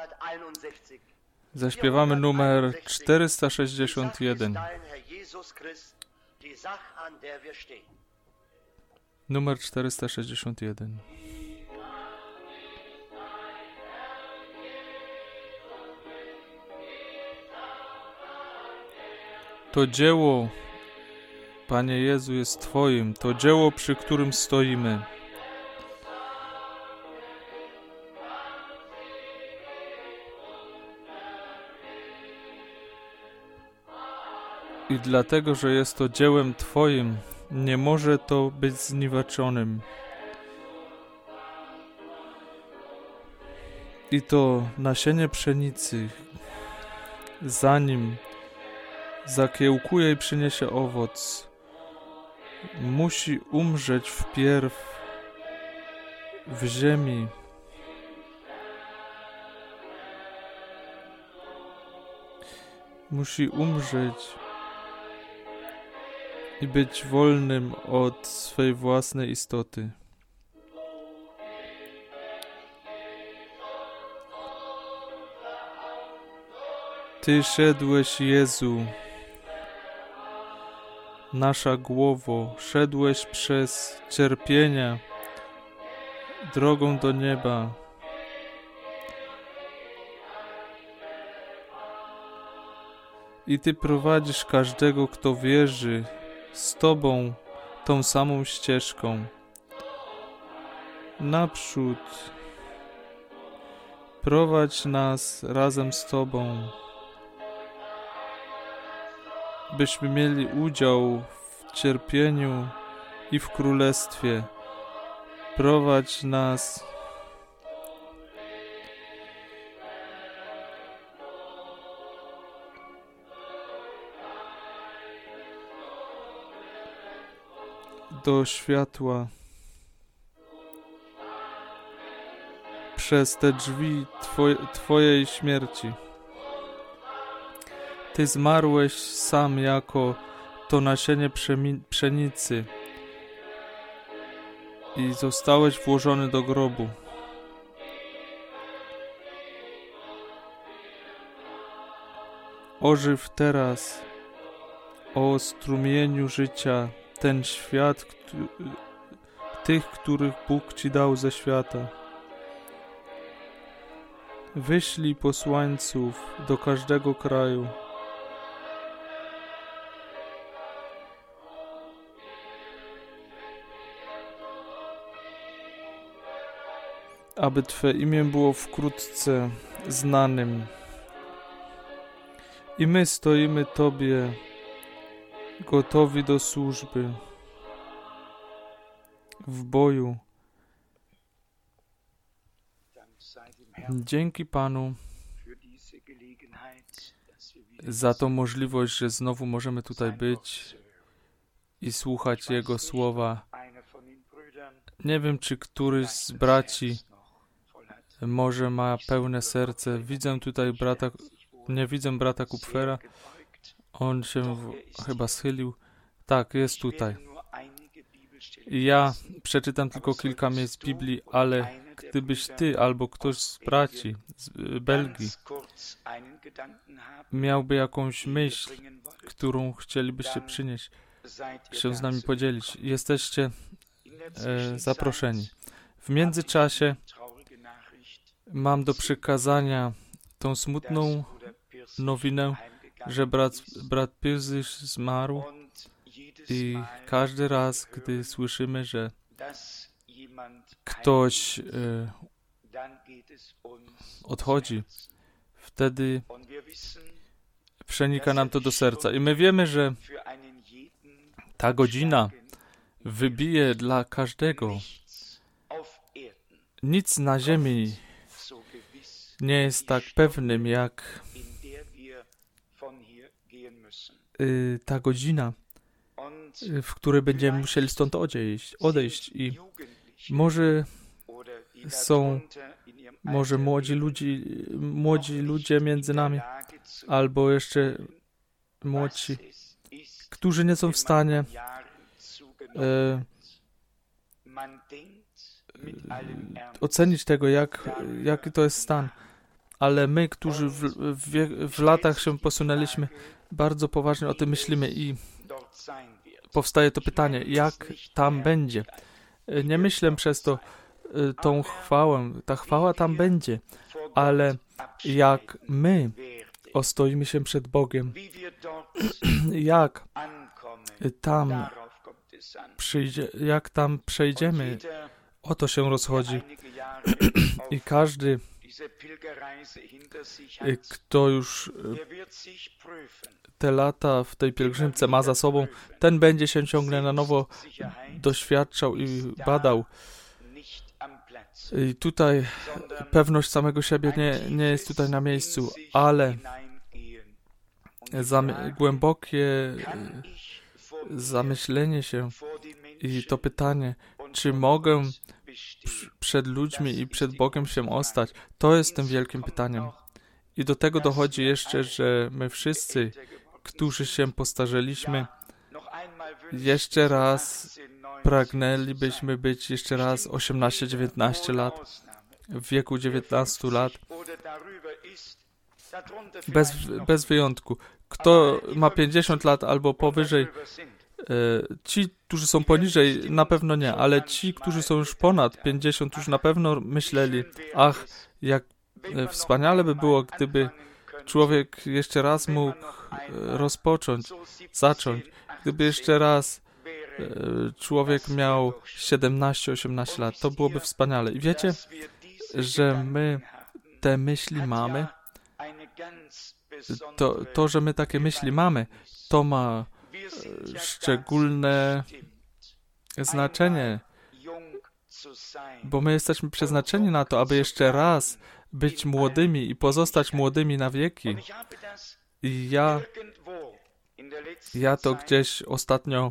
Zaśpiewamy numer 461. Numer 461. To dzieło, Panie Jezu, jest Twoim, to dzieło, przy którym stoimy. I dlatego, że jest to dziełem Twoim, nie może to być zniweczonym. I to nasienie pszenicy, zanim zakiełkuje i przyniesie owoc, musi umrzeć wpierw w ziemi. Musi umrzeć i być wolnym od swej własnej istoty. Ty szedłeś, Jezu, nasza głowo, szedłeś przez cierpienia drogą do nieba. I Ty prowadzisz każdego, kto wierzy, z Tobą tą samą ścieżką. Naprzód prowadź nas razem z Tobą, byśmy mieli udział w cierpieniu i w królestwie. Prowadź nas do światła przez te drzwi Twojej śmierci. Ty zmarłeś sam jako to nasienie pszenicy i zostałeś włożony do grobu. Ożyw teraz, o strumieniu życia, ten świat, tych, których Bóg Ci dał ze świata. Wyślij posłańców do każdego kraju. Aby Twe imię było wkrótce znanym. I my stoimy Tobie gotowi do służby w boju. Dzięki Panu za tą możliwość, że znowu możemy tutaj być i słuchać Jego słowa. Nie wiem, czy któryś z braci może ma pełne serce. Widzę tutaj brata, nie widzę brata Kupfera. On się chyba schylił. Tak, jest tutaj. Ja przeczytam tylko kilka miejsc Biblii, ale gdybyś Ty albo ktoś z braci z Belgii miałby jakąś myśl, którą chcielibyście przynieść, się z nami podzielić, jesteście zaproszeni. W międzyczasie mam do przekazania tą smutną nowinę, że brat Pyrzysz zmarł i każdy raz, gdy słyszymy, że ktoś odchodzi, wtedy przenika nam to do serca. I my wiemy, że ta godzina wybije dla każdego. Nic na ziemi nie jest tak pewnym, jak ta godzina, w której będziemy musieli stąd odejść. I może młodzi ludzie między nami, albo jeszcze młodsi, którzy nie są w stanie ocenić tego, jaki to jest stan. ale my, którzy w latach się posunęliśmy, bardzo poważnie o tym myślimy i powstaje to pytanie, jak tam będzie. Nie myślę przez to tą chwałę, ta chwała tam będzie, ale jak my ostoimy się przed Bogiem, jak tam przejdziemy, o to się rozchodzi. I każdy, kto już te lata w tej pielgrzymce ma za sobą, ten będzie się ciągle na nowo doświadczał i badał. I tutaj pewność samego siebie nie jest tutaj na miejscu, ale głębokie zamyślenie się i to pytanie, czy mogę przed ludźmi i przed Bogiem się ostać, to jest tym wielkim pytaniem. I do tego dochodzi jeszcze, że my wszyscy, którzy się postarzeliśmy, jeszcze raz pragnęlibyśmy być jeszcze raz 18-19 lat, w wieku 19 lat, bez wyjątku. Kto ma 50 lat albo powyżej, ci, którzy są poniżej, na pewno nie, ale ci, którzy są już ponad 50, już na pewno myśleli, ach, jak wspaniale by było, gdyby człowiek jeszcze raz mógł zacząć, gdyby jeszcze raz człowiek miał 17-18 lat, to byłoby wspaniale. I wiecie, że my te myśli mamy, to, że my takie myśli mamy, to ma szczególne znaczenie, bo my jesteśmy przeznaczeni na to, aby jeszcze raz być młodymi i pozostać młodymi na wieki. I ja to gdzieś ostatnio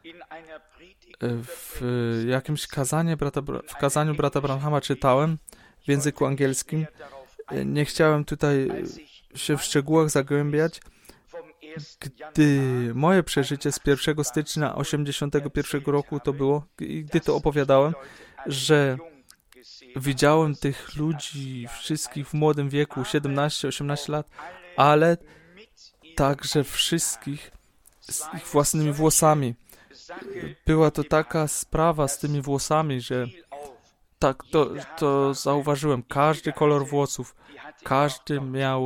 w jakimś kazaniu brata Branhama czytałem w języku angielskim. Nie chciałem tutaj się w szczegółach zagłębiać. Gdy moje przeżycie z 1 stycznia 1981 roku to było, i gdy to opowiadałem, że widziałem tych ludzi wszystkich w młodym wieku, 17-18 lat, ale także wszystkich z ich własnymi włosami. Była to taka sprawa z tymi włosami, że tak to zauważyłem. Każdy kolor włosów, każdy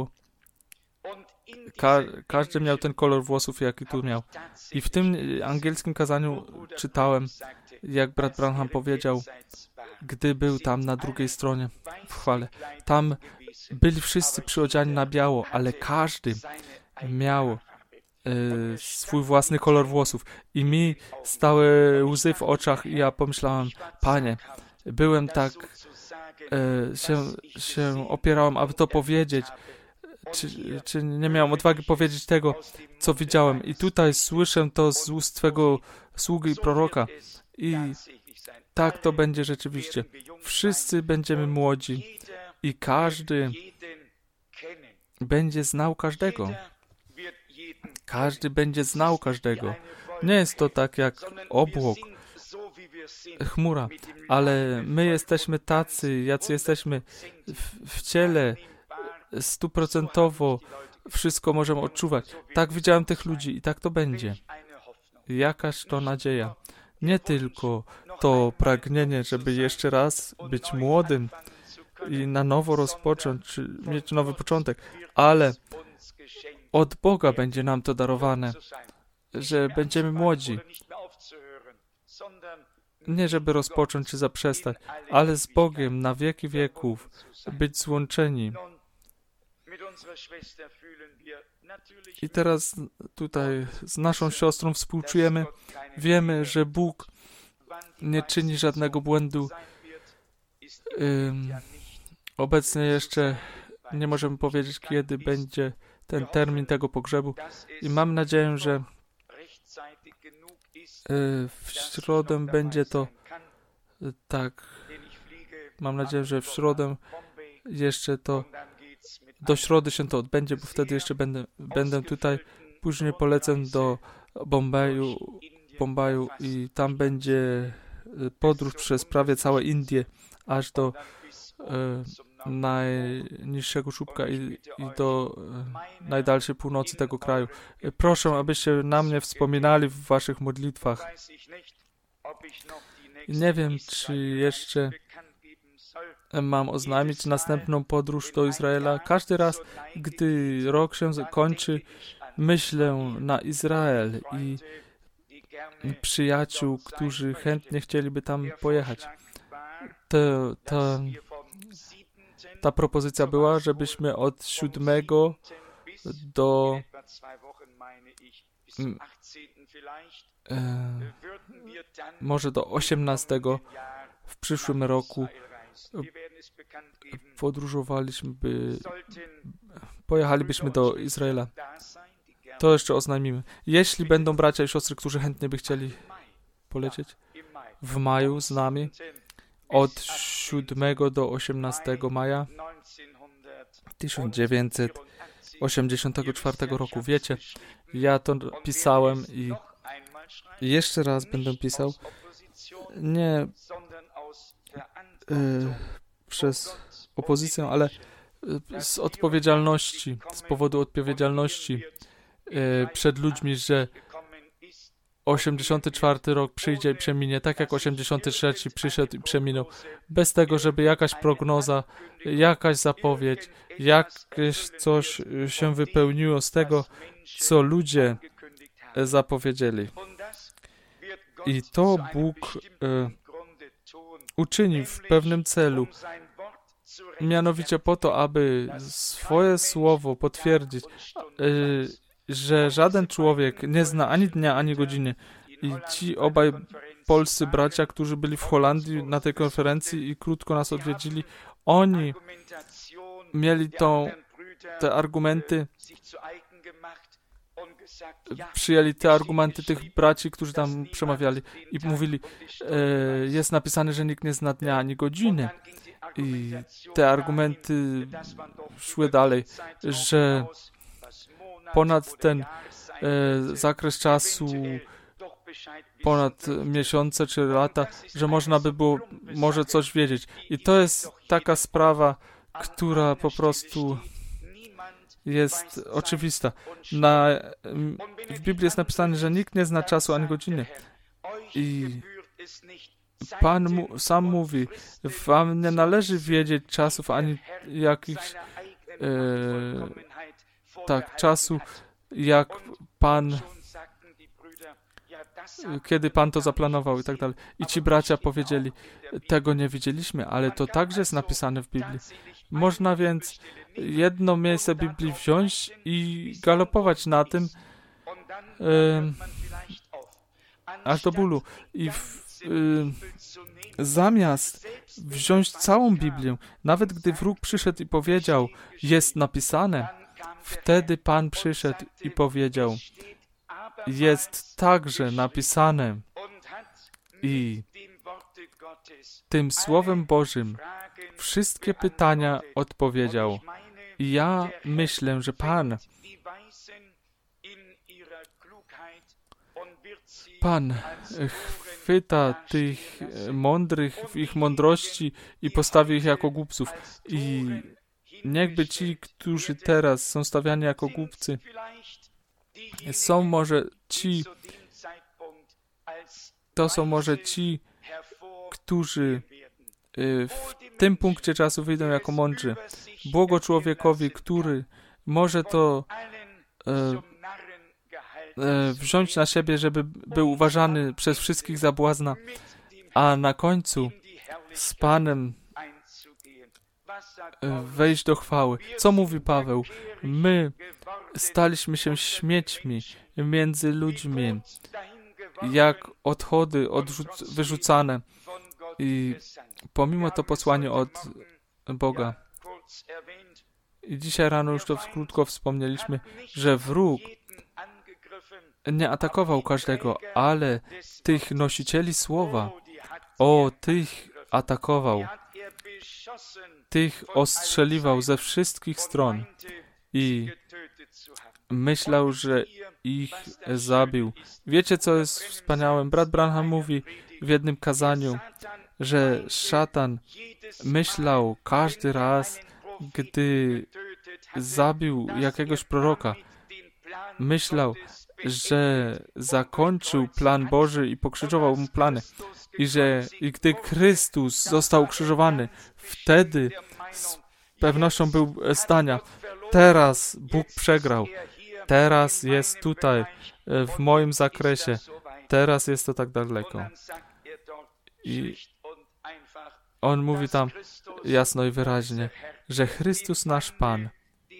miał ten kolor włosów, jaki tu miał. I w tym angielskim kazaniu czytałem, jak brat Branham powiedział, gdy był tam na drugiej stronie w chwale. Tam byli wszyscy przyodziani na biało, ale każdy miał swój własny kolor włosów. I mi stały łzy w oczach i ja pomyślałem, Panie, byłem tak, się opierałem, aby to powiedzieć, czy nie miałem odwagi powiedzieć tego, co widziałem. I tutaj słyszę to z ust Twego sługi i proroka. I tak to będzie rzeczywiście. Wszyscy będziemy młodzi i każdy będzie znał każdego. Każdy będzie znał każdego. Nie jest to tak jak obłok, chmura, ale my jesteśmy tacy, jacy jesteśmy w ciele, 100% wszystko możemy odczuwać. Tak widziałem tych ludzi i tak to będzie. Jakaż to nadzieja. Nie tylko to pragnienie, żeby jeszcze raz być młodym i na nowo rozpocząć, czy mieć nowy początek, ale od Boga będzie nam to darowane, że będziemy młodzi. Nie żeby rozpocząć czy zaprzestać, ale z Bogiem na wieki wieków być złączeni. I teraz tutaj z naszą siostrą współczujemy. Wiemy, że Bóg nie czyni żadnego błędu. Obecnie jeszcze nie możemy powiedzieć, kiedy będzie ten termin tego pogrzebu. I mam nadzieję, że w środę będzie to tak. Mam nadzieję, że w środę jeszcze to do środy się to odbędzie, bo wtedy jeszcze będę tutaj. Później polecę do Bombaju i tam będzie podróż przez prawie całe Indie, aż do najniższego czubka i do najdalszej północy tego kraju. Proszę, abyście na mnie wspominali w waszych modlitwach. Nie wiem, czy jeszcze mam oznajmić następną podróż do Izraela. Każdy raz, gdy rok się kończy, myślę na Izrael i przyjaciół, którzy chętnie chcieliby tam pojechać. Ta propozycja była, żebyśmy od 7 do może do 18 w przyszłym roku pojechalibyśmy do Izraela. To jeszcze oznajmimy. Jeśli będą bracia i siostry, którzy chętnie by chcieli polecieć w maju z nami, od 7 do 18 maja 1984 roku. Wiecie, ja to pisałem i jeszcze raz będę pisał. Nie przez opozycję, ale z odpowiedzialności, z powodu odpowiedzialności przed ludźmi, że 84 rok przyjdzie i przeminie, tak jak 83 przyszedł i przeminął, bez tego, żeby jakaś prognoza, jakaś zapowiedź, jakieś coś się wypełniło z tego, co ludzie zapowiedzieli. I to Bóg uczyni w pewnym celu, mianowicie po to, aby swoje słowo potwierdzić, że żaden człowiek nie zna ani dnia, ani godziny. I ci obaj polscy bracia, którzy byli w Holandii na tej konferencji i krótko nas odwiedzili, oni mieli te argumenty, przyjęli te argumenty tych braci, którzy tam przemawiali i mówili, jest napisane, że nikt nie zna dnia ani godziny. I te argumenty szły dalej, że ponad ten zakres czasu, ponad miesiące czy lata, że można by było może coś wiedzieć. I to jest taka sprawa, która po prostu jest oczywista. W Biblii jest napisane, że nikt nie zna czasu ani godziny. I Pan sam mówi, wam nie należy wiedzieć czasów ani jakichś czasu, jak Pan, kiedy Pan to zaplanował i tak dalej. I ci bracia powiedzieli, tego nie widzieliśmy, ale to także jest napisane w Biblii. Można więc jedno miejsce Biblii wziąć i galopować na tym aż do bólu. I zamiast wziąć całą Biblię, nawet gdy wróg przyszedł i powiedział, jest napisane, wtedy Pan przyszedł i powiedział, jest także napisane. I tym Słowem Bożym wszystkie pytania odpowiedział. I ja myślę, że Pan chwyta tych mądrych w ich mądrości i postawi ich jako głupców. I niechby ci, którzy teraz są stawiani jako głupcy, są może ci, którzy w tym punkcie czasu wyjdą jako mądrzy. Błogo człowiekowi, który może to wziąć na siebie, żeby był uważany przez wszystkich za błazna, a na końcu z Panem wejść do chwały. Co mówi Paweł? My staliśmy się śmiećmi między ludźmi, jak odchody wyrzucane. I pomimo to posłanie od Boga. I dzisiaj rano już to krótko wspomnieliśmy, że wróg nie atakował każdego, ale tych nosicieli słowa, tych atakował, tych ostrzeliwał ze wszystkich stron i myślał, że ich zabił. Wiecie, co jest wspaniałe? Brat Branham mówi w jednym kazaniu, że szatan myślał każdy raz, gdy zabił jakiegoś proroka, myślał, że zakończył plan Boży i pokrzyżował mu plany. I gdy Chrystus został ukrzyżowany, wtedy z pewnością był zdania: teraz Bóg przegrał, teraz jest tutaj, w moim zakresie, teraz jest to tak daleko. I on mówi tam jasno i wyraźnie, że Chrystus nasz Pan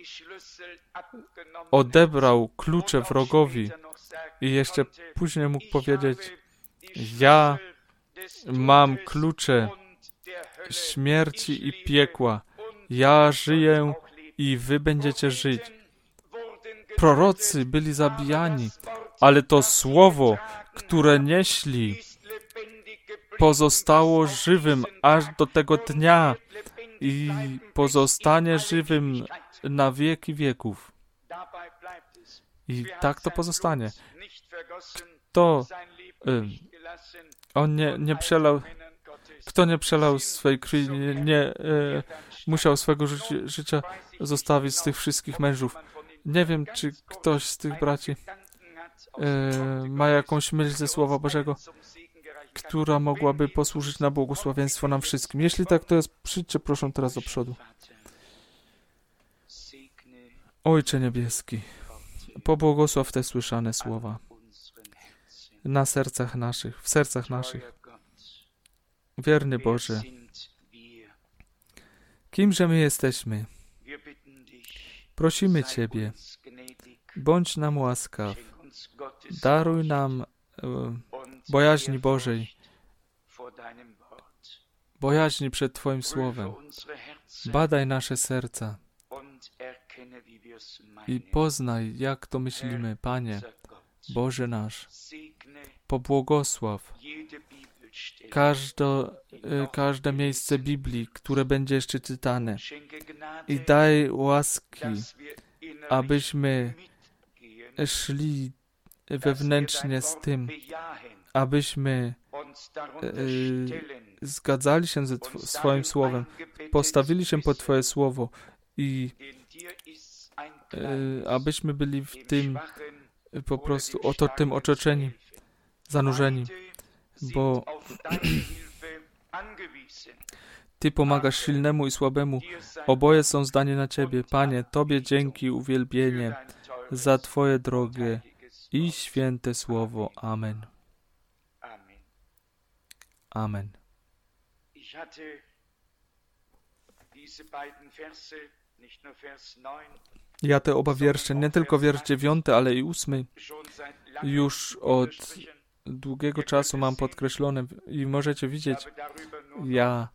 odebrał klucze wrogowi i jeszcze później mógł powiedzieć: ja mam klucze śmierci i piekła. Ja żyję i wy będziecie żyć. Prorocy byli zabijani, ale to słowo, które nieśli, pozostało żywym aż do tego dnia i pozostanie żywym na wieki wieków. I tak to pozostanie. Kto nie przelał swej krwi, nie musiał swego życia zostawić z tych wszystkich mężów. Nie wiem, czy ktoś z tych braci ma jakąś myśl ze Słowa Bożego, która mogłaby posłużyć na błogosławieństwo nam wszystkim. Jeśli tak to jest, przyjdźcie proszę teraz do przodu. Ojcze Niebieski, pobłogosław te słyszane słowa na sercach naszych, w sercach naszych. Wierny Boże, kimże my jesteśmy? Prosimy Ciebie, bądź nam łaskaw, daruj nam bojaźni Bożej, bojaźni przed Twoim Słowem. Badaj nasze serca i poznaj, jak to myślimy, Panie, Boże nasz. Pobłogosław każde miejsce Biblii, które będzie jeszcze czytane, i daj łaski, abyśmy szli wewnętrznie z tym, abyśmy zgadzali się ze swoim Słowem, postawili się pod Twoje Słowo i abyśmy byli w tym po prostu tym otoczeni, zanurzeni, bo Ty pomagasz silnemu i słabemu. Oboje są zdani na Ciebie. Panie, Tobie dzięki, uwielbienie za Twoje drogie i święte Słowo. Amen. Amen. Ja te oba wiersze, nie tylko wiersz 9, ale i 8, już od długiego czasu mam podkreślone i możecie widzieć, ja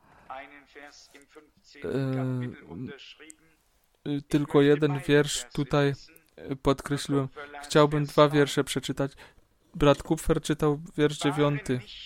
tylko jeden wiersz tutaj podkreśliłem. Chciałbym 2 wiersze przeczytać. Brat Kupfer czytał wiersz 9.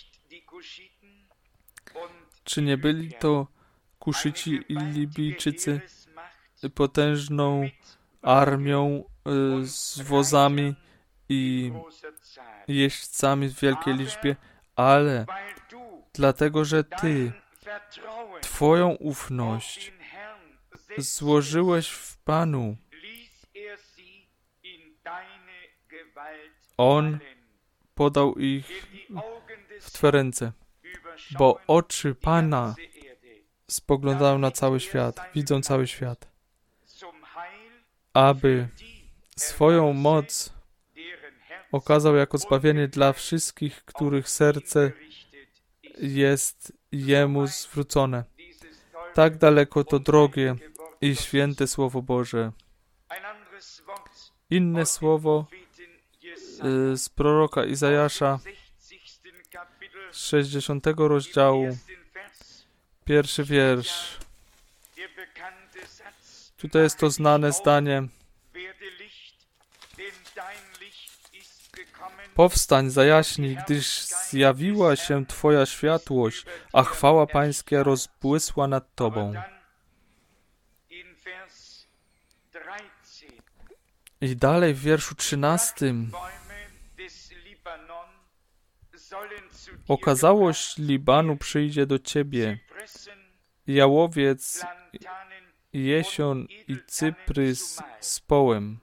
Czy nie byli to Kuszyci i Libijczycy potężną armią z wozami i jeźdźcami w wielkiej liczbie, ale dlatego, że Ty Twoją ufność złożyłeś w Panu, On podał ich w Twe ręce, bo oczy Pana spoglądają na cały świat, widzą cały świat, aby swoją moc okazał jako zbawienie dla wszystkich, których serce jest Jemu zwrócone. Tak daleko to drogie i święte Słowo Boże. Inne słowo z proroka Izajasza z 60 rozdziału, 1 wiersz. Tutaj jest to znane zdanie: powstań, zajaśnij, gdyż zjawiła się Twoja światłość, a chwała Pańska rozbłysła nad Tobą. I dalej w wierszu 13. Okazałość Libanu przyjdzie do ciebie, jałowiec, jesion i cyprys z połem.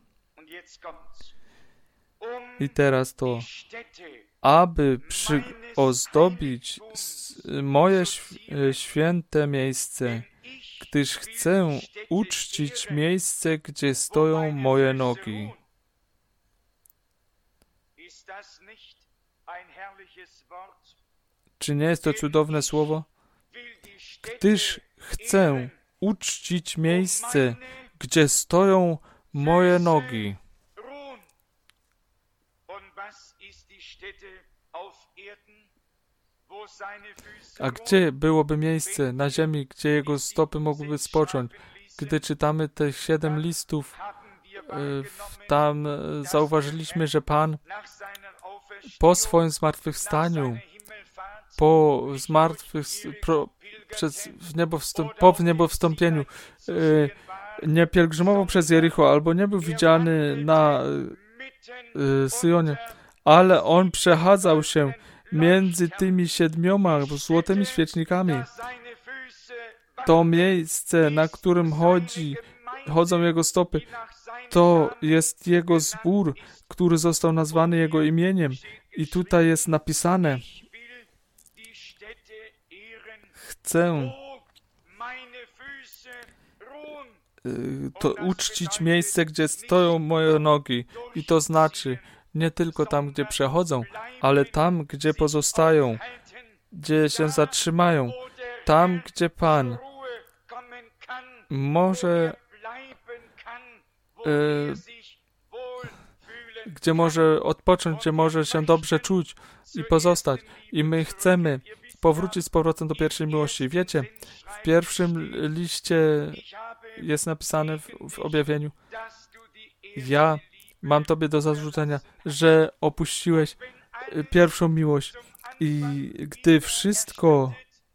I teraz to, aby ozdobić moje święte miejsce, gdyż chcę uczcić miejsce, gdzie stoją moje nogi. Czy nie jest to cudowne słowo? Gdyż chcę uczcić miejsce, gdzie stoją moje nogi. A gdzie byłoby miejsce na ziemi, gdzie jego stopy mogłyby spocząć? Gdy czytamy te 7 listów, tam zauważyliśmy, że Pan po swoim zmartwychwstaniu, po niebowstąpieniu, nie pielgrzymował przez Jericho, albo nie był widziany na Syjonie, ale on przechadzał się między tymi 7 złotymi świecznikami. To miejsce, na którym chodzą jego stopy, to jest jego zbór, który został nazwany jego imieniem. I tutaj jest napisane: chcę to uczcić miejsce, gdzie stoją moje nogi. I to znaczy nie tylko tam, gdzie przechodzą, ale tam, gdzie pozostają, gdzie się zatrzymają, tam, gdzie Pan może gdzie może odpocząć, gdzie może się dobrze czuć i pozostać. I my chcemy powrócić z powrotem do pierwszej miłości. Wiecie, w pierwszym liście jest napisane w objawieniu: ja mam Tobie do zarzucenia, że opuściłeś pierwszą miłość. I gdy wszystko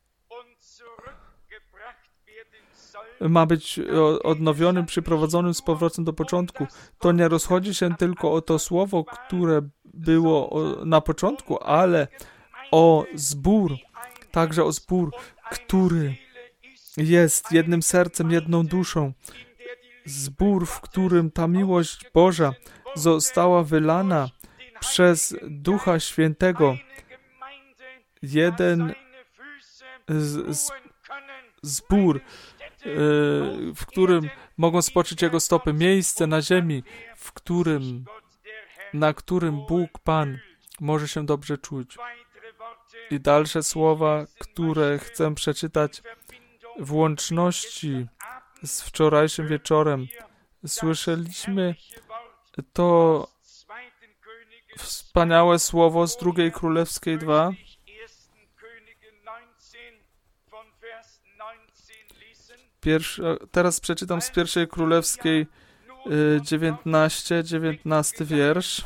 ma być odnowionym, przyprowadzonym z powrotem do początku, to nie rozchodzi się tylko o to słowo, które było na początku, ale o zbór, także o zbór, który jest jednym sercem, jedną duszą. Zbór, w którym ta miłość Boża została wylana przez Ducha Świętego. Jeden zbór, w którym mogą spocząć Jego stopy. Miejsce na ziemi, na którym Bóg Pan może się dobrze czuć. I dalsze słowa, które chcę przeczytać w łączności z wczorajszym wieczorem. Słyszeliśmy to wspaniałe słowo z 2 Królewskiej 2. Teraz przeczytam z 1 Królewskiej 19 wiersz.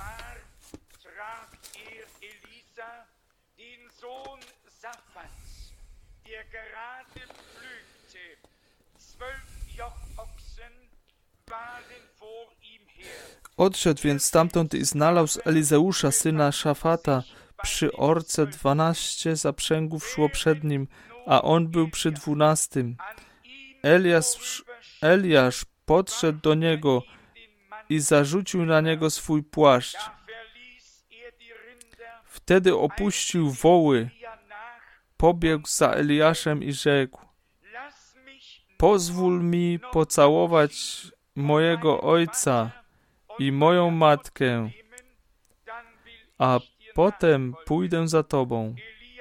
Odszedł więc stamtąd i znalazł Elizeusza, syna Szafata, przy orce 12 zaprzęgów szło przed nim, a on był przy 12. Eliasz podszedł do niego i zarzucił na niego swój płaszcz. Wtedy opuścił woły, pobiegł za Eliaszem i rzekł: pozwól mi pocałować mojego ojca i moją matkę, a potem pójdę za tobą.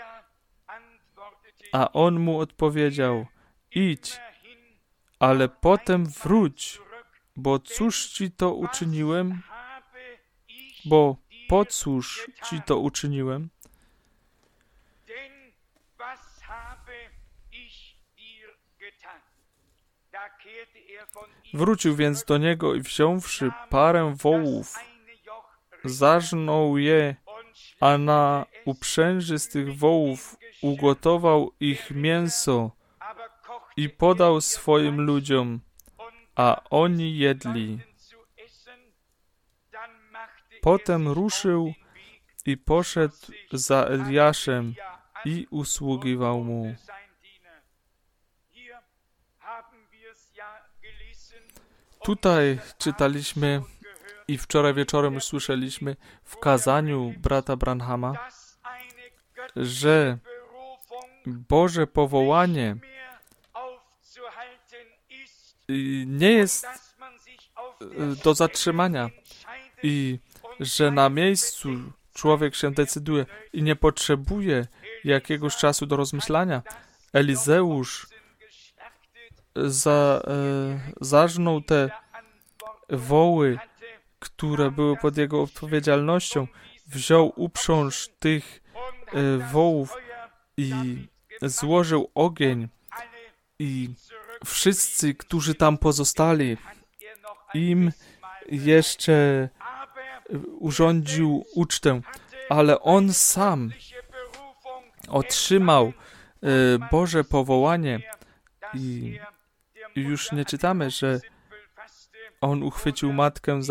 A on mu odpowiedział: idź, ale potem wróć, bo cóż ci to uczyniłem? Bo po cóż ci to uczyniłem? Wrócił więc do niego i wziąwszy parę wołów, zarżnął je, a na uprzęży z tych wołów ugotował ich mięso i podał swoim ludziom, a oni jedli. Potem ruszył i poszedł za Eliaszem i usługiwał mu. Tutaj czytaliśmy i wczoraj wieczorem już słyszeliśmy w kazaniu brata Branhama, że Boże powołanie nie jest do zatrzymania i że na miejscu człowiek się decyduje i nie potrzebuje jakiegoś czasu do rozmyślania. Elizeusz zarżnął te woły, które były pod jego odpowiedzialnością, wziął uprząż tych wołów i złożył ogień i wszyscy, którzy tam pozostali, im jeszcze urządził ucztę, ale on sam otrzymał Boże powołanie i już nie czytamy, że on uchwycił matkę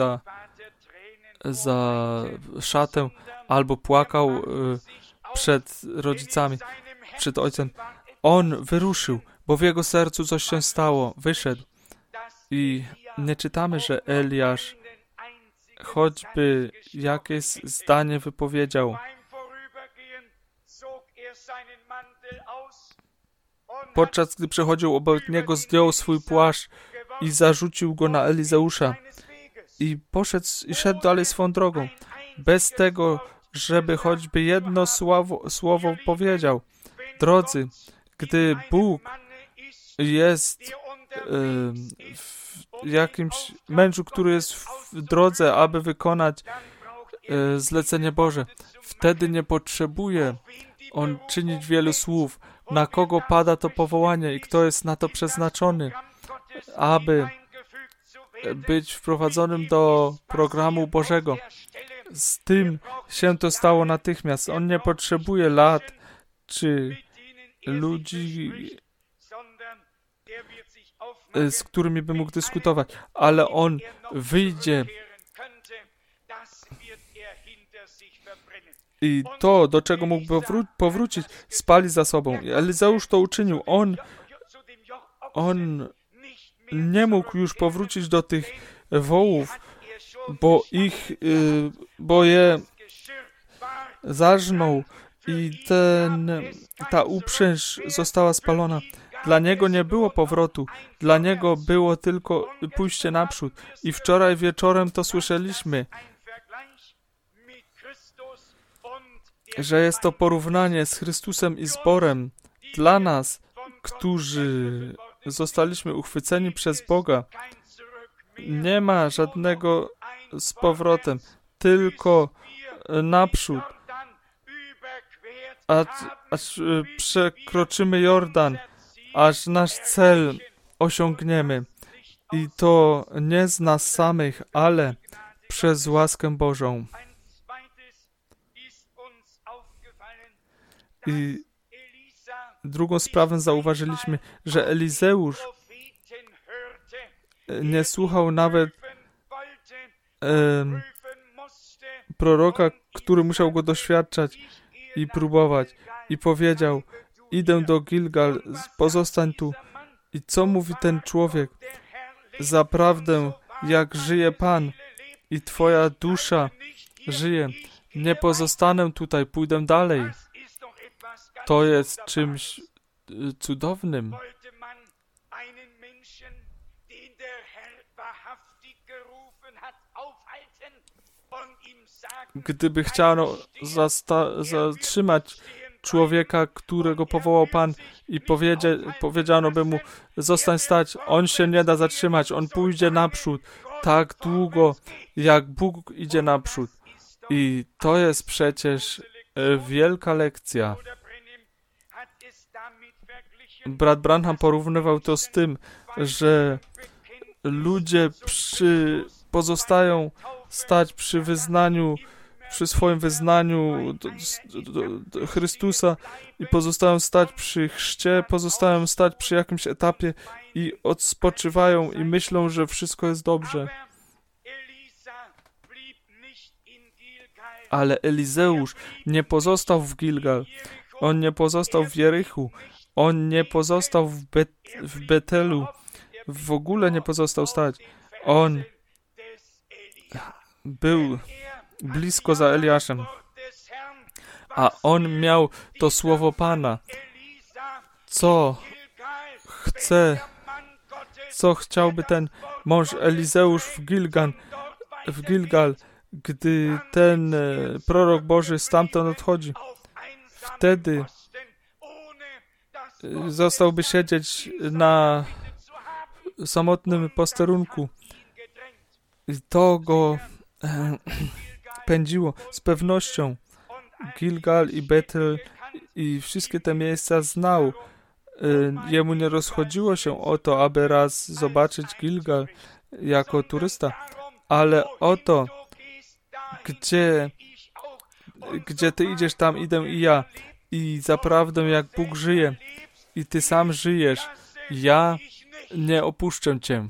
za szatę albo płakał przed rodzicami, przed ojcem. On wyruszył, bo w jego sercu coś się stało, wyszedł. I nie czytamy, że Eliasz choćby jakieś zdanie wypowiedział. Podczas gdy przechodził obok niego, zdjął swój płaszcz i zarzucił go na Elizeusza. I poszedł i szedł dalej swą drogą, bez tego, żeby choćby jedno słowo powiedział. Drodzy, gdy Bóg jest w jakimś mężu, który jest w drodze, aby wykonać zlecenie Boże, wtedy nie potrzebuje on czynić wielu słów. Na kogo pada to powołanie i kto jest na to przeznaczony, aby być wprowadzonym do programu Bożego. Z tym się to stało natychmiast. On nie potrzebuje lat czy ludzi, z którymi by mógł dyskutować, ale on wyjdzie i to, do czego mógłby powrócić, spali za sobą. Elizeusz to uczynił. On nie mógł już powrócić do tych wołów, bo je zarżnął i ta uprzęż została spalona. Dla niego nie było powrotu. Dla niego było tylko pójście naprzód. I wczoraj wieczorem to słyszeliśmy, że jest to porównanie z Chrystusem i zborem. Dla nas, którzy zostaliśmy uchwyceni przez Boga, nie ma żadnego z powrotem, tylko naprzód, aż przekroczymy Jordan, aż nasz cel osiągniemy. I to nie z nas samych, ale przez łaskę Bożą. I drugą sprawę zauważyliśmy, że Elizeusz nie słuchał nawet proroka, który musiał go doświadczać i próbować. I powiedział, idę do Gilgal, pozostań tu. I co mówi ten człowiek? Zaprawdę, jak żyje Pan i twoja dusza żyje, nie pozostanę tutaj, pójdę dalej. To jest czymś cudownym. Gdyby chciano zatrzymać człowieka, którego powołał Pan i powiedziano by mu, zostań stać, on się nie da zatrzymać, on pójdzie naprzód tak długo, jak Bóg idzie naprzód. I to jest przecież wielka lekcja. Brat Branham porównywał to z tym, że ludzie pozostają stać przy wyznaniu, przy swoim wyznaniu do Chrystusa i pozostają stać przy chrzcie, pozostają stać przy jakimś etapie i odpoczywają i myślą, że wszystko jest dobrze. Ale Elizeusz nie pozostał w Gilgal, on nie pozostał w Jerichu, on nie pozostał w Betelu, w ogóle nie pozostał stać. On był blisko za Eliaszem, a on miał to słowo Pana. Co chciałby ten mąż Elizeusz w Gilgal, gdy ten prorok Boży stamtąd odchodzi? Wtedy zostałby siedzieć na samotnym posterunku. I to go pędziło z pewnością. Gilgal i Betel i wszystkie te miejsca znał. Jemu nie rozchodziło się o to, aby raz zobaczyć Gilgal jako turysta, ale o to, gdzie ty idziesz, tam idę i ja. I zaprawdę jak Bóg żyje i ty sam żyjesz, ja nie opuszczę cię.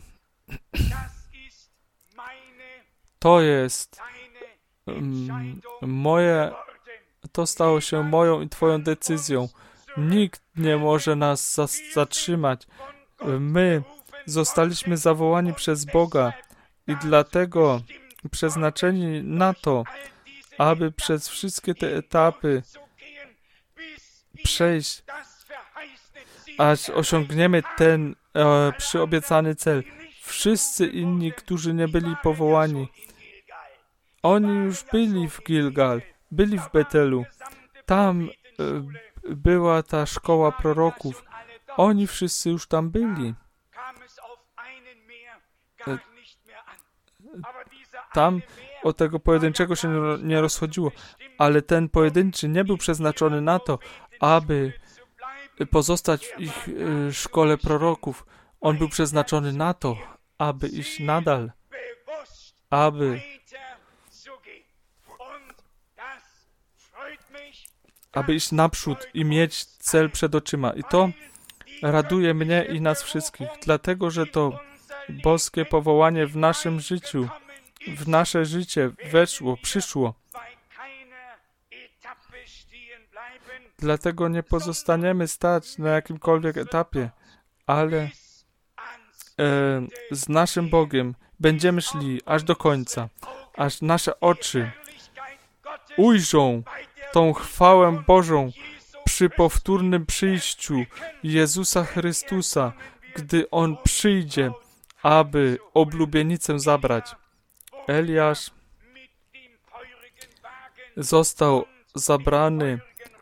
To jest to stało się moją i twoją decyzją. Nikt nie może nas zatrzymać. My zostaliśmy zawołani przez Boga i dlatego przeznaczeni na to, aby przez wszystkie te etapy przejść, aż osiągniemy ten przyobiecany cel. Wszyscy inni, którzy nie byli powołani, oni już byli w Gilgal, byli w Betelu. Tam była ta szkoła proroków. Oni wszyscy już tam byli. Tam od tego pojedynczego się nie rozchodziło, ale ten pojedynczy nie był przeznaczony na to, aby pozostać w ich szkole proroków. On był przeznaczony na to, aby iść nadal, aby iść naprzód i mieć cel przed oczyma. I to raduje mnie i nas wszystkich, dlatego, że to boskie powołanie w naszym życiu, w nasze życie przyszło. Dlatego nie pozostaniemy stać na jakimkolwiek etapie, ale z naszym Bogiem będziemy szli aż do końca, aż nasze oczy ujrzą tą chwałę Bożą przy powtórnym przyjściu Jezusa Chrystusa, gdy On przyjdzie, aby oblubienicę zabrać. Eliasz został zabrany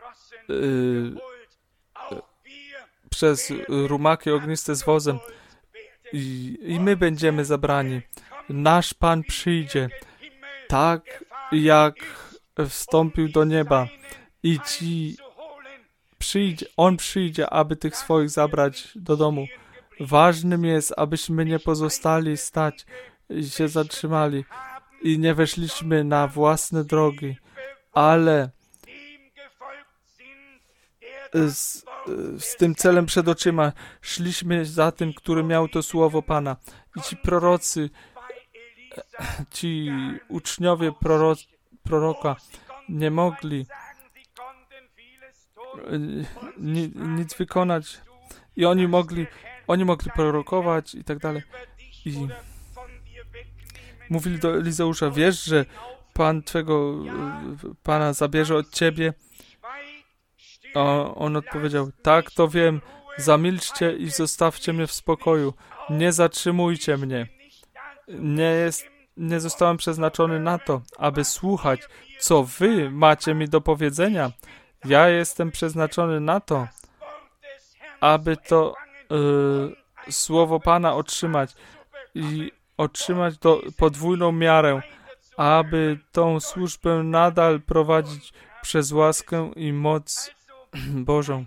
przez rumaki ogniste z wozem i my będziemy zabrani. Nasz Pan przyjdzie, tak jak wstąpił do nieba i On przyjdzie, aby tych swoich zabrać do domu. Ważnym jest, abyśmy nie pozostali stać i się zatrzymali i nie weszliśmy na własne drogi, ale z tym celem przed oczyma szliśmy za tym, który miał to słowo Pana. I ci prorocy, ci uczniowie proroka nie mogli nic wykonać i oni mogli prorokować i tak dalej. I mówili do Elizeusza: wiesz, że Pan twego Pana zabierze od ciebie? A on odpowiedział: tak, to wiem, zamilczcie i zostawcie mnie w spokoju, nie zatrzymujcie mnie. Nie zostałem przeznaczony na to, aby słuchać, co wy macie mi do powiedzenia. Ja jestem przeznaczony na to, aby to słowo Pana otrzymać i otrzymać podwójną miarę, aby tą służbę nadal prowadzić przez łaskę i moc Bożą.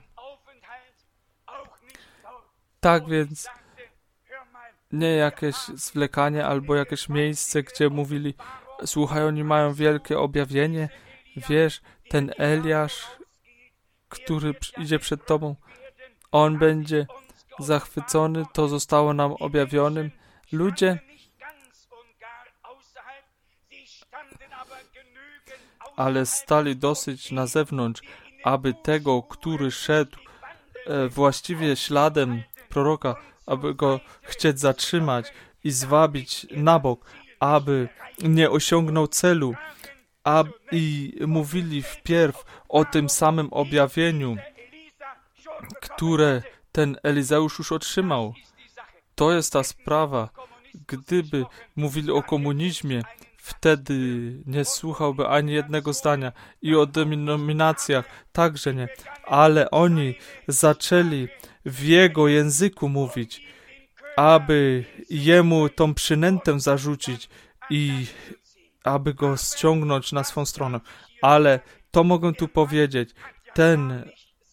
Tak więc nie jakieś zwlekanie albo jakieś miejsce, gdzie mówili: słuchaj, oni mają wielkie objawienie. Wiesz, ten Eliasz, który idzie przed tobą, on będzie zachwycony, to zostało nam objawionym. Ludzie ale stali dosyć na zewnątrz, aby tego, który szedł właściwie śladem proroka, aby go chcieć zatrzymać i zwabić na bok, aby nie osiągnął celu, i mówili wpierw o tym samym objawieniu, które ten Elizeusz już otrzymał. To jest ta sprawa. Gdyby mówili o komunizmie, wtedy nie słuchałby ani jednego zdania i o denominacjach także nie. Ale oni zaczęli w jego języku mówić, aby jemu tą przynętę zarzucić i aby go ściągnąć na swą stronę. Ale to mogę tu powiedzieć, ten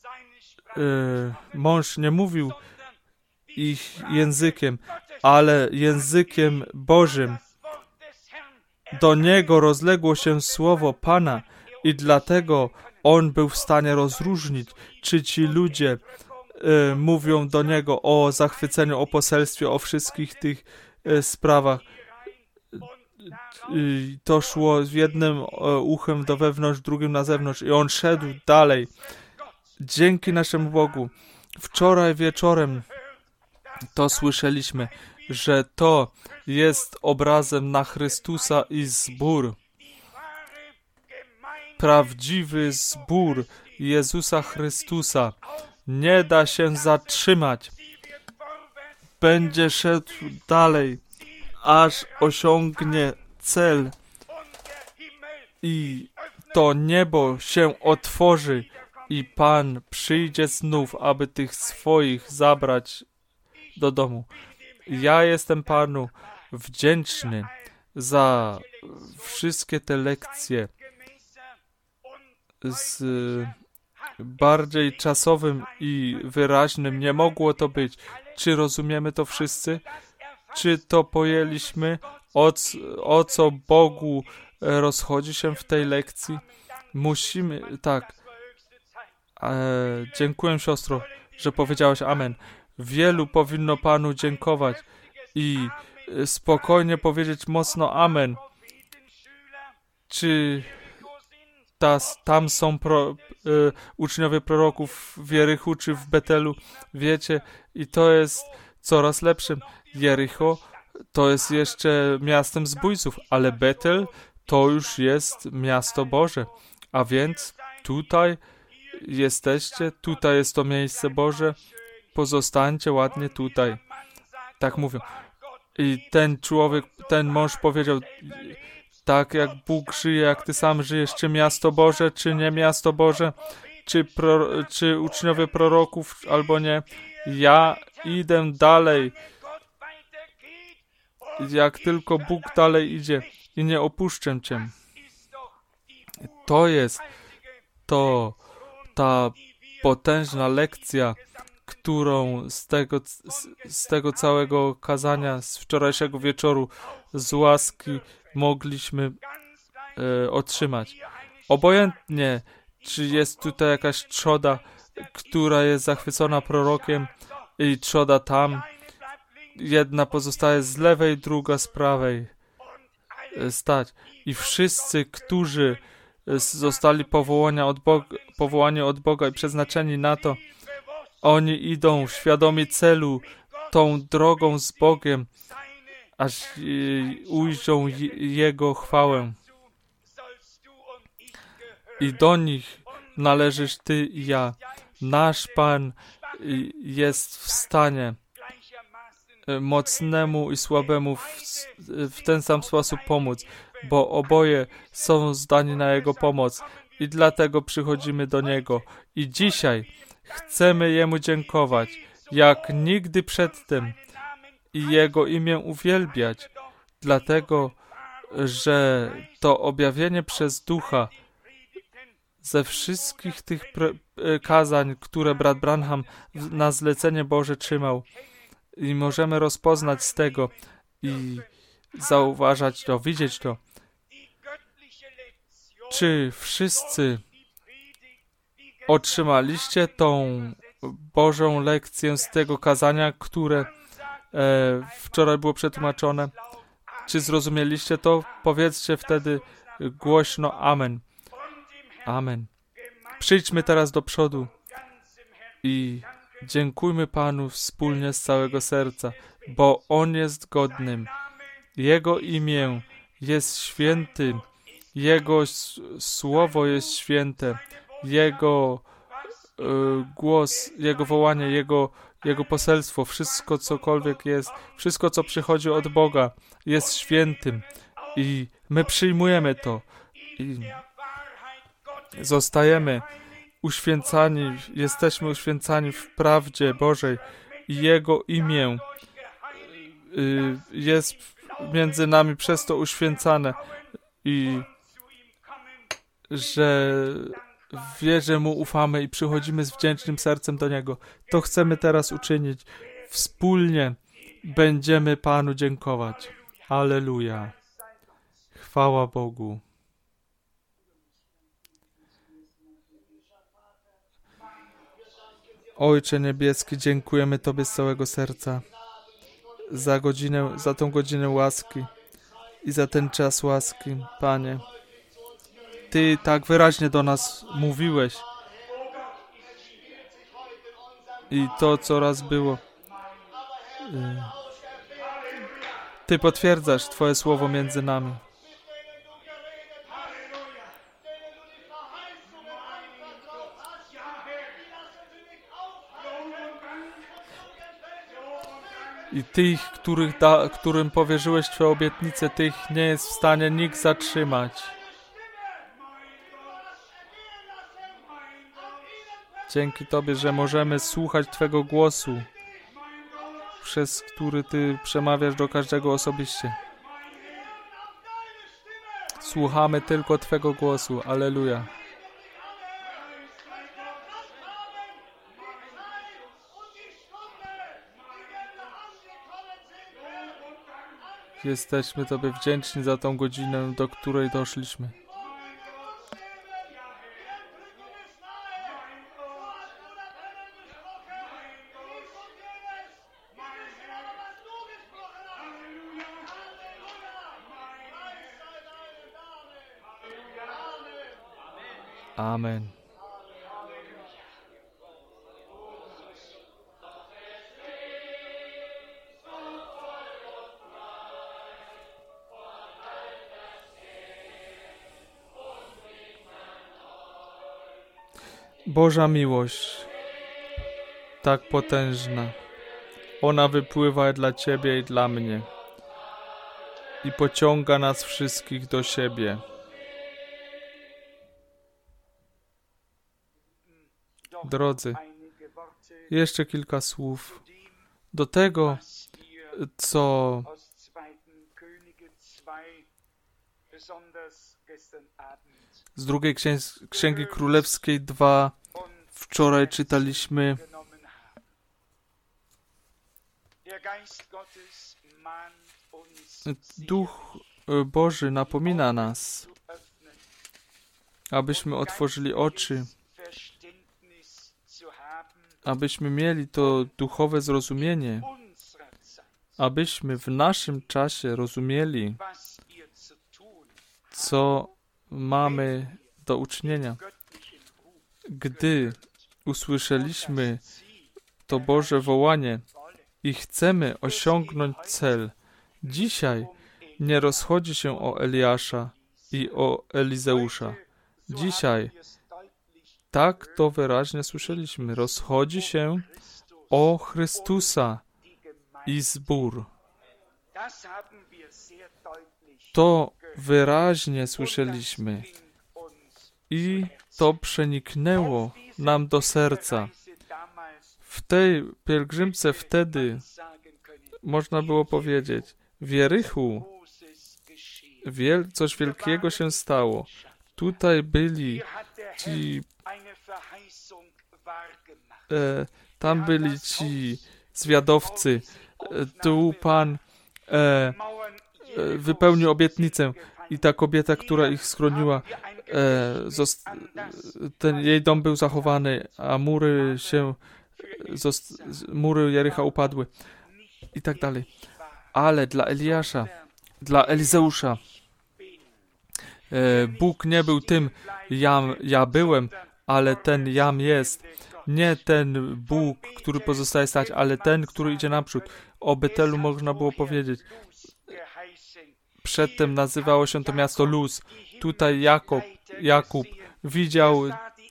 mąż nie mówił ich językiem, ale językiem Bożym. Do niego rozległo się słowo Pana i dlatego on był w stanie rozróżnić, czy ci ludzie mówią do niego o zachwyceniu, o poselstwie, o wszystkich tych sprawach. To szło z jednym uchem do wewnątrz, drugim na zewnątrz i on szedł dalej. Dzięki naszemu Bogu. Wczoraj wieczorem to słyszeliśmy, że to jest obrazem na Chrystusa i zbór. Prawdziwy zbór Jezusa Chrystusa nie da się zatrzymać. Będzie szedł dalej, aż osiągnie cel i to niebo się otworzy i Pan przyjdzie znów, aby tych swoich zabrać do domu. Ja jestem Panu wdzięczny za wszystkie te lekcje z bardziej czasowym i wyraźnym. Nie mogło to być. Czy rozumiemy to wszyscy? Czy to pojęliśmy, o co Bogu rozchodzi się w tej lekcji? Musimy, tak. Dziękuję, siostro, że powiedziałaś amen. Wielu powinno Panu dziękować i spokojnie powiedzieć mocno amen. Czy tam są uczniowie proroków w Jerichu czy w Betelu? Wiecie, i to jest coraz lepszym. Jericho to jest jeszcze miastem zbójców, ale Betel to już jest miasto Boże. A więc tutaj jesteście, tutaj jest to miejsce Boże, pozostańcie ładnie tutaj. Tak mówią. I ten człowiek, ten mąż powiedział, tak jak Bóg żyje, jak ty sam żyjesz, czy miasto Boże, czy nie miasto Boże, czy uczniowie proroków, albo nie. Ja idę dalej, jak tylko Bóg dalej idzie i nie opuszczę cię. To jest ta potężna lekcja, którą z tego całego kazania z wczorajszego wieczoru z łaski mogliśmy otrzymać. Obojętnie, czy jest tutaj jakaś trzoda, która jest zachwycona prorokiem i trzoda tam, jedna pozostaje z lewej, druga z prawej stać. I wszyscy, którzy zostali powołani od Boga i przeznaczeni na to, oni idą świadomi celu, tą drogą z Bogiem, aż ujrzą Jego chwałę. I do nich należysz Ty i ja. Nasz Pan jest w stanie mocnemu i słabemu w ten sam sposób pomóc, bo oboje są zdani na Jego pomoc i dlatego przychodzimy do Niego. I dzisiaj chcemy Jemu dziękować, jak nigdy przedtem i Jego imię uwielbiać, dlatego, że to objawienie przez Ducha ze wszystkich tych kazań, które brat Branham na zlecenie Boże trzymał, i możemy rozpoznać z tego i zauważać to, widzieć to. Czy wszyscy otrzymaliście tą Bożą lekcję z tego kazania, które wczoraj było przetłumaczone? Czy zrozumieliście to? Powiedzcie wtedy głośno amen. Amen. Przyjdźmy teraz do przodu i dziękujmy Panu wspólnie z całego serca, bo On jest godnym. Jego imię jest świętym. Jego słowo jest święte. Jego głos, Jego wołanie, Jego poselstwo, wszystko cokolwiek jest, wszystko co przychodzi od Boga jest świętym i my przyjmujemy to i zostajemy uświęcani, jesteśmy uświęcani w prawdzie Bożej i Jego imię jest między nami przez to uświęcane i że w wierze Mu ufamy i przychodzimy z wdzięcznym sercem do Niego. To chcemy teraz uczynić. Wspólnie będziemy Panu dziękować. Alleluja. Chwała Bogu. Ojcze Niebieski, dziękujemy Tobie z całego serca za tą godzinę łaski i za ten czas łaski, Panie. Ty tak wyraźnie do nas mówiłeś i to coraz było. Ty potwierdzasz Twoje słowo między nami. I tych, którym powierzyłeś Twoje obietnice, tych nie jest w stanie nikt zatrzymać. Dzięki Tobie, że możemy słuchać Twego głosu, przez który Ty przemawiasz do każdego osobiście. Słuchamy tylko Twego głosu. Alleluja. Jesteśmy Tobie wdzięczni za tą godzinę, do której doszliśmy. Amen. Boża miłość, tak potężna, ona wypływa dla Ciebie i dla mnie i pociąga nas wszystkich do siebie. Drodzy, jeszcze kilka słów do tego, co z drugiej Księgi Królewskiej 2 wczoraj czytaliśmy. Duch Boży napomina nas, abyśmy otworzyli oczy, abyśmy mieli to duchowe zrozumienie, abyśmy w naszym czasie rozumieli, co mamy do uczynienia. Gdy usłyszeliśmy to Boże wołanie i chcemy osiągnąć cel, dzisiaj nie rozchodzi się o Eliasza i o Elizeusza. Dzisiaj, tak to wyraźnie słyszeliśmy, rozchodzi się o Chrystusa i zbór. To wyraźnie słyszeliśmy i to przeniknęło nam do serca. W tej pielgrzymce wtedy można było powiedzieć, w Jerichu coś wielkiego się stało. Tutaj byli ci, tam byli ci zwiadowcy. Tu Pan wypełnił obietnicę i ta kobieta, która ich schroniła, jej dom był zachowany, a mury Jericha upadły i tak dalej. Ale dla Eliasza dla Elizeusza. Bóg nie był tym, ja byłem, ale ten jam jest. Nie ten Bóg, który pozostaje stać, ale ten, który idzie naprzód. O Betelu można było powiedzieć. Przedtem nazywało się to miasto Luz. Tutaj Jakub widział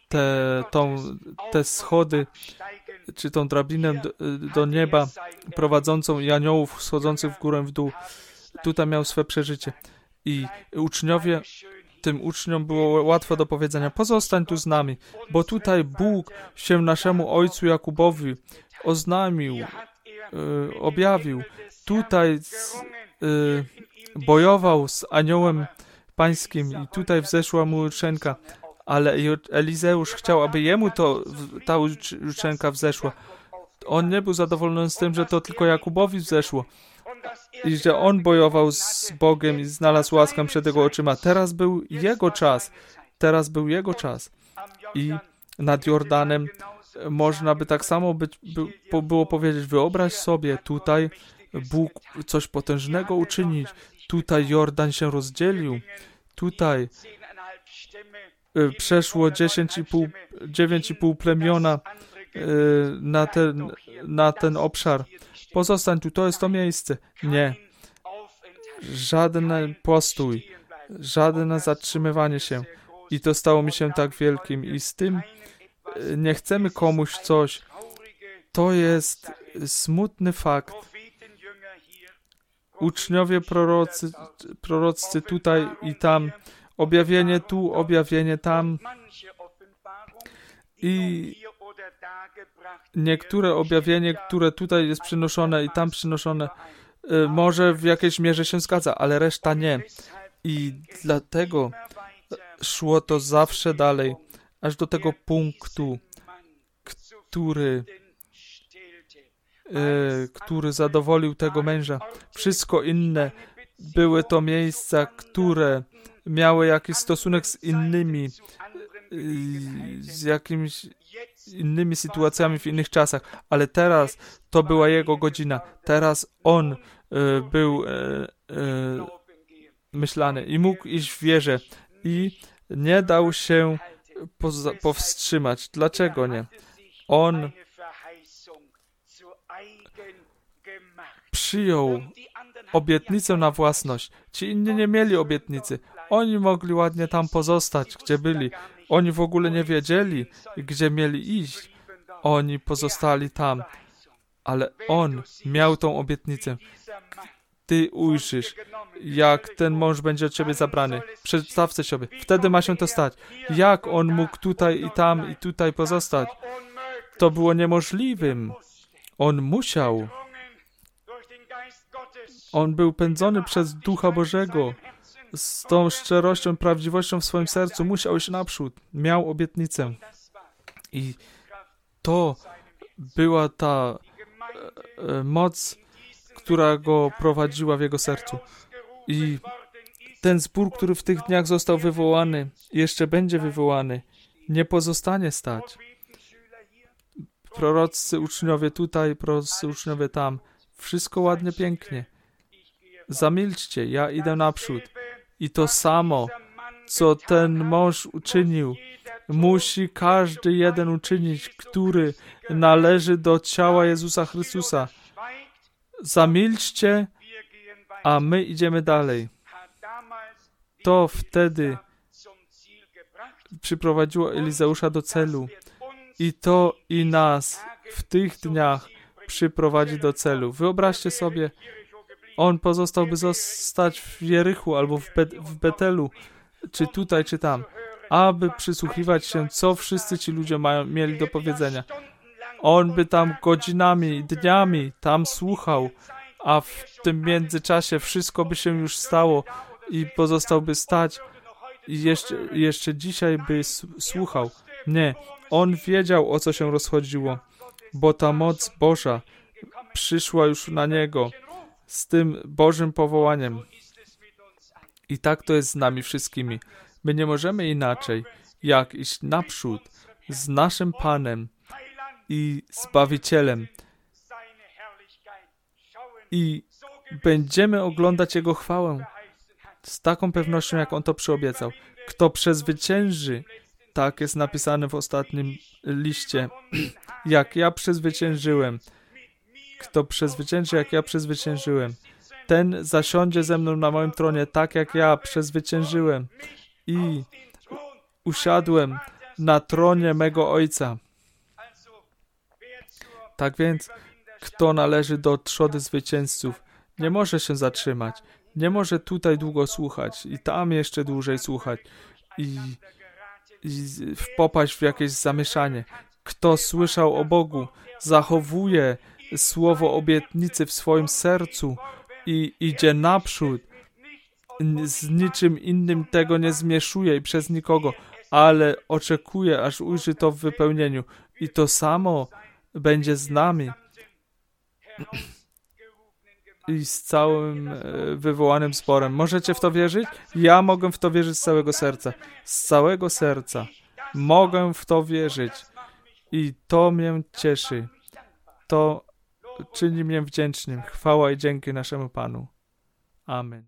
te schody, czy tą drabinę do nieba prowadzącą i aniołów schodzących w górę w dół. Tutaj miał swe przeżycie. I uczniowie, tym uczniom było łatwo do powiedzenia: pozostań tu z nami, bo tutaj Bóg się naszemu ojcu Jakubowi oznajmił, objawił. Tutaj bojował z aniołem pańskim i tutaj wzeszła mu jutrzenka, ale Elizeusz chciał, aby jemu ta jutrzenka wzeszła. On nie był zadowolony z tym, że to tylko Jakubowi wzeszło i że on bojował z Bogiem i znalazł łaskę przed jego oczyma. Teraz był jego czas. I nad Jordanem można by tak samo było powiedzieć: wyobraź sobie tutaj Bóg coś potężnego uczynić. Tutaj Jordan się rozdzielił. Tutaj przeszło 9,5 plemiona na ten obszar. Pozostań tu, to jest to miejsce. Nie. Żaden postój, żadne zatrzymywanie się. I to stało mi się tak wielkim. I z tym nie chcemy komuś coś. To jest smutny fakt. Uczniowie proroccy tutaj i tam. Objawienie tu, objawienie tam. I niektóre objawienie, które tutaj jest przynoszone i tam przynoszone, może w jakiejś mierze się zgadza, ale reszta nie. I dlatego szło to zawsze dalej, aż do tego punktu, który zadowolił tego męża. Wszystko inne były to miejsca, które miały jakiś stosunek z innymi, z jakimiś innymi sytuacjami w innych czasach, ale teraz to była jego godzina. Teraz on był myślany i mógł iść w wierze i nie dał się powstrzymać. Dlaczego nie? On przyjął obietnicę na własność. Ci inni nie mieli obietnicy. Oni mogli ładnie tam pozostać, gdzie byli. Oni w ogóle nie wiedzieli, gdzie mieli iść. Oni pozostali tam. Ale on miał tą obietnicę. Ty ujrzysz, jak ten mąż będzie od ciebie zabrany. Przedstawcie sobie. Wtedy ma się to stać. Jak on mógł tutaj i tam i tutaj pozostać? To było niemożliwym. On musiał. On był pędzony przez Ducha Bożego. Z tą szczerością, prawdziwością w swoim sercu musiał iść naprzód. Miał obietnicę. I to była ta moc, która go prowadziła w jego sercu. I ten zbór, który w tych dniach został wywołany, jeszcze będzie wywołany, nie pozostanie stać. Proroccy uczniowie tutaj, proroccy uczniowie tam. Wszystko ładnie, pięknie. Zamilczcie, ja idę naprzód. I to samo, co ten mąż uczynił, musi każdy jeden uczynić, który należy do ciała Jezusa Chrystusa. Zamilczcie, a my idziemy dalej. To wtedy przyprowadziło Elizeusza do celu. I to i nas w tych dniach przyprowadzi do celu. Wyobraźcie sobie, on pozostałby zostać w Jerichu albo w Betelu, czy tutaj, czy tam, aby przysłuchiwać się, co wszyscy ci ludzie mieli do powiedzenia. On by tam godzinami, dniami tam słuchał, a w tym międzyczasie wszystko by się już stało i pozostałby stać i jeszcze dzisiaj by słuchał. Nie, on wiedział, o co się rozchodziło, bo ta moc Boża przyszła już na niego z tym Bożym powołaniem. I tak to jest z nami wszystkimi. My nie możemy inaczej, jak iść naprzód z naszym Panem i Zbawicielem i będziemy oglądać Jego chwałę z taką pewnością, jak On to przyobiecał. Kto przezwycięży, tak jest napisane w ostatnim liście, jak ja przezwyciężyłem. Kto przezwycięży, jak ja przezwyciężyłem, ten zasiądzie ze mną na moim tronie, tak jak ja przezwyciężyłem i usiadłem na tronie mego Ojca. Tak więc, kto należy do trzody zwycięzców, nie może się zatrzymać, nie może tutaj długo słuchać i tam jeszcze dłużej słuchać i popaść w jakieś zamieszanie. Kto słyszał o Bogu, zachowuje słowo obietnicy w swoim sercu i idzie naprzód, z niczym innym tego nie zmieszuje i przez nikogo, ale oczekuje, aż ujrzy to w wypełnieniu. I to samo będzie z nami i z całym wywołanym zborem. Możecie w to wierzyć? Ja mogę w to wierzyć z całego serca. Z całego serca. Mogę w to wierzyć. I to mnie cieszy. To czyni mnie wdzięcznym. Chwała i dzięki naszemu Panu. Amen.